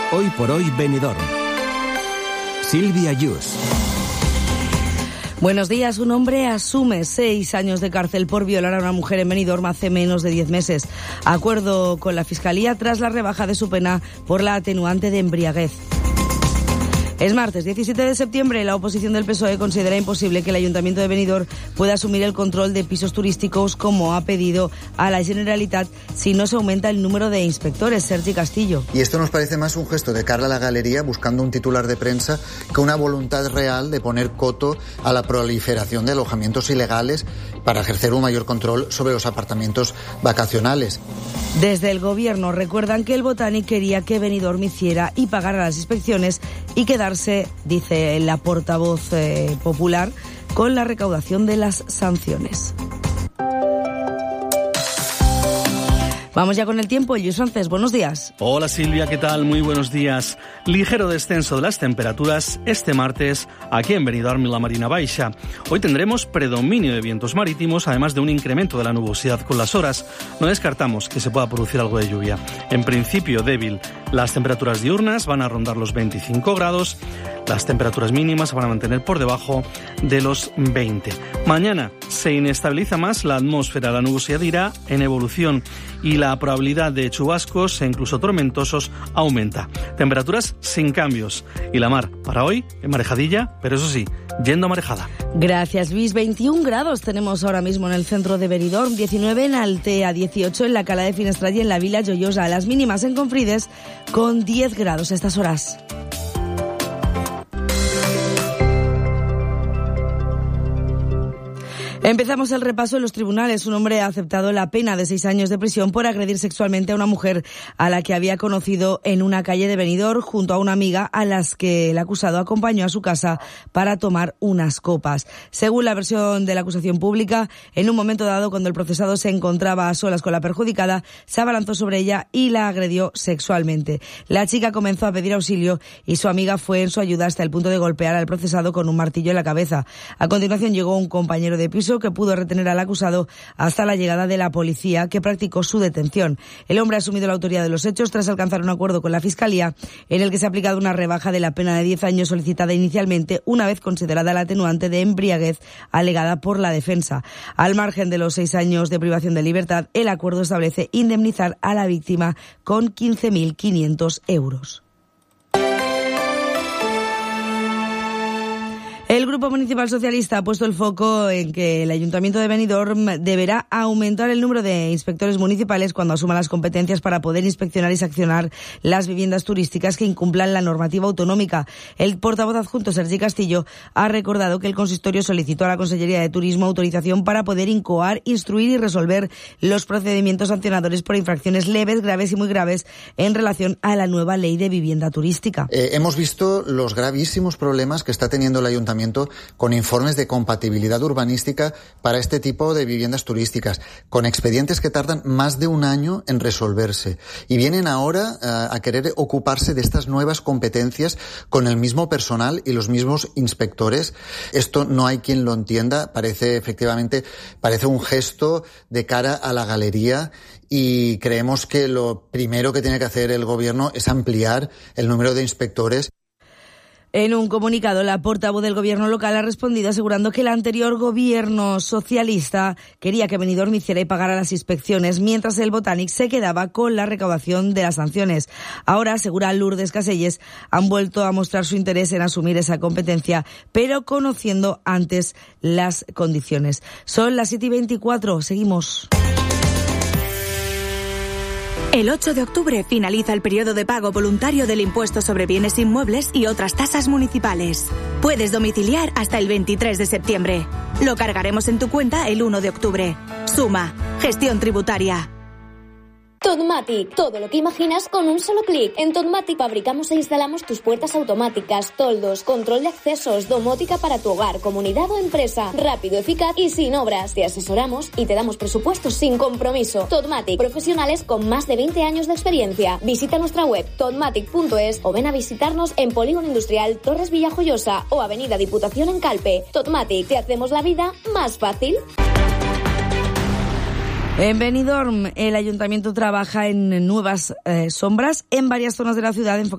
Hoy por hoy Benidorm. Silvia Yus. Buenos días. Un hombre asume 6 años de cárcel por violar a una mujer en Benidorm hace menos de 10 meses. Acuerdo con la Fiscalía tras la rebaja de su pena por la atenuante de embriaguez. Es martes 17 de septiembre. La oposición del PSOE considera imposible que el Ayuntamiento de Benidorm pueda asumir el control de pisos turísticos como ha pedido a la Generalitat si no se aumenta el número de inspectores. Sergi Castillo. Y esto nos parece más un gesto de cara a la galería buscando un titular de prensa que una voluntad real de poner coto a la proliferación de alojamientos ilegales para ejercer un mayor control sobre los apartamentos vacacionales. Desde el Gobierno recuerdan que el Botanic quería que Benidorm hiciera y pagara las inspecciones y quedarse, dice la portavoz popular, con la recaudación de las sanciones. Vamos ya con el tiempo. Luis Francés, buenos días. Hola Silvia, ¿qué tal? Muy buenos días. Ligero descenso de las temperaturas este martes aquí en Benidorm y la Marina Baixa. Hoy tendremos predominio de vientos marítimos, además de un incremento de la nubosidad con las horas. No descartamos que se pueda producir algo de lluvia. En principio débil. Las temperaturas diurnas van a rondar los 25 grados. Las temperaturas mínimas se van a mantener por debajo de los 20. Mañana se inestabiliza más la atmósfera. La nubosidad irá en evolución y la probabilidad de chubascos e incluso tormentosos aumenta. Temperaturas sin cambios. Y la mar para hoy en marejadilla, pero eso sí, yendo a marejada. Gracias, Luis. 21 grados tenemos ahora mismo en el centro de Benidorm, 19 en Altea, 18 en la Cala de Finestrat y en la Vila Joiosa. Las mínimas en Confrides con 10 grados a estas horas. Empezamos el repaso en los tribunales. Un hombre ha aceptado la pena de 6 años de prisión por agredir sexualmente a una mujer a la que había conocido en una calle de Benidorm junto a una amiga a las que el acusado acompañó a su casa para tomar unas copas. Según la versión de la acusación pública, en un momento dado, cuando el procesado se encontraba a solas con la perjudicada, se abalanzó sobre ella y la agredió sexualmente. La chica comenzó a pedir auxilio y su amiga fue en su ayuda hasta el punto de golpear al procesado con un martillo en la cabeza. A continuación llegó un compañero de piso que pudo retener al acusado hasta la llegada de la policía, que practicó su detención. El hombre ha asumido la autoría de los hechos tras alcanzar un acuerdo con la Fiscalía en el que se ha aplicado una rebaja de la pena de 10 años solicitada inicialmente, una vez considerada la atenuante de embriaguez alegada por la defensa. Al margen de los 6 años de privación de libertad, el acuerdo establece indemnizar a la víctima con 15.500 euros. El Grupo Municipal Socialista ha puesto el foco en que el Ayuntamiento de Benidorm deberá aumentar el número de inspectores municipales cuando asuma las competencias para poder inspeccionar y sancionar las viviendas turísticas que incumplan la normativa autonómica. El portavoz adjunto, Sergi Castillo, ha recordado que el consistorio solicitó a la Consellería de Turismo autorización para poder incoar, instruir y resolver los procedimientos sancionadores por infracciones leves, graves y muy graves en relación a la nueva ley de vivienda turística. Hemos visto los gravísimos problemas que está teniendo el Ayuntamiento con informes de compatibilidad urbanística para este tipo de viviendas turísticas, con expedientes que tardan más de un año en resolverse. Y vienen ahora a querer ocuparse de estas nuevas competencias con el mismo personal y los mismos inspectores. Esto no hay quien lo entienda. Parece un gesto de cara a la galería. Y creemos que lo primero que tiene que hacer el Gobierno es ampliar el número de inspectores. En un comunicado, la portavoz del Gobierno local ha respondido asegurando que el anterior Gobierno socialista quería que Benidorm hiciera y pagara las inspecciones, mientras el Botanic se quedaba con la recaudación de las sanciones. Ahora, asegura Lourdes Caselles, han vuelto a mostrar su interés en asumir esa competencia, pero conociendo antes las condiciones. Son las 7:24, seguimos. El 8 de octubre finaliza el periodo de pago voluntario del impuesto sobre bienes inmuebles y otras tasas municipales. Puedes domiciliar hasta el 23 de septiembre. Lo cargaremos en tu cuenta el 1 de octubre. Suma. Gestión tributaria. Totmatic, todo lo que imaginas con un solo clic. En Totmatic fabricamos e instalamos tus puertas automáticas, toldos, control de accesos, domótica para tu hogar, comunidad o empresa. Rápido, eficaz y sin obras. Te asesoramos y te damos presupuestos sin compromiso. Totmatic, profesionales con más de 20 años de experiencia. Visita nuestra web totmatic.es o ven a visitarnos en Polígono Industrial Torres Villajoyosa o Avenida Diputación en Calpe. Totmatic, te hacemos la vida más fácil. En Benidorm, el ayuntamiento trabaja en nuevas sombras en varias zonas de la ciudad